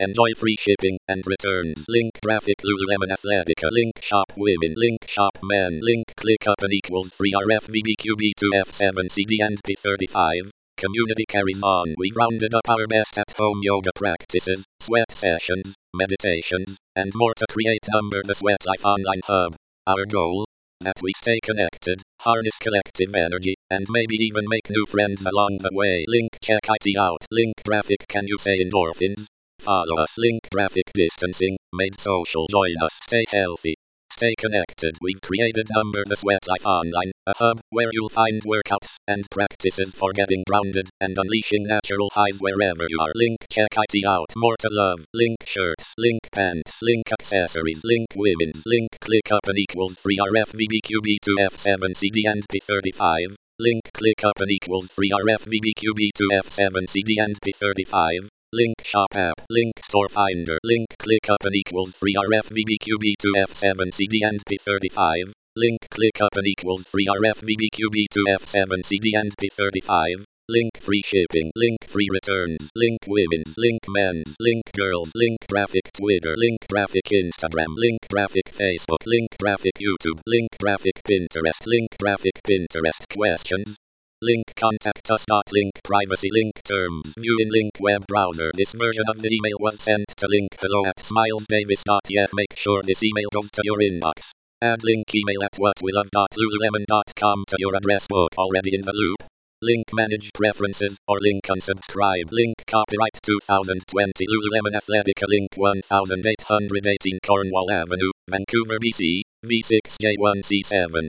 Enjoy free shipping and returns. Link graphic Lululemon Athletica. Link shop women. Link shop men. Link click up and equals 3 RFVBQB2F7CD and P35. Community carries on. We've rounded up our best at-home yoga practices, sweat sessions, meditations, and more to create the Sweat Life online hub. Our goal? That we stay connected, harness collective energy, and maybe even make new friends along the way. Link check IT out. Link graphic can you say endorphins? Follow us. Link graphic distancing, made social. Join us. Stay healthy. Stay connected. We've created the Sweat Life Online, a hub where you'll find workouts and practices for getting grounded and unleashing natural highs wherever you are. Link check IT out. More to love. Link shirts. Link pants. Link accessories. Link women's. Link click up and equals 3 RFVBQB2F7CD and P35. Link click up and equals 3 RFVBQB2F7CD and P35. Link shop app. Link store finder. Link click up and equals 3 RFVBQB2F7CD and P35. Link click up and equals 3 RFVBQB2F7CD and P35. Link free shipping. Link free returns. Link women's. Link men's. Link girls. Link graphic Twitter. Link graphic Instagram. Link graphic Facebook. Link graphic YouTube. Link graphic Pinterest. Link graphic Pinterest questions. Link contact us. Link privacy. Link terms. View in link web browser. This version of the email was sent to link hello@smilesdavis.yeah. Make sure this email goes to your inbox. Add link email at whatwelove.lululemon.com to your address book. Already in the loop? Link manage preferences or link unsubscribe. Link copyright 2020 Lululemon Athletica. Link 1818 Cornwall Avenue, Vancouver, BC, V6J1C7.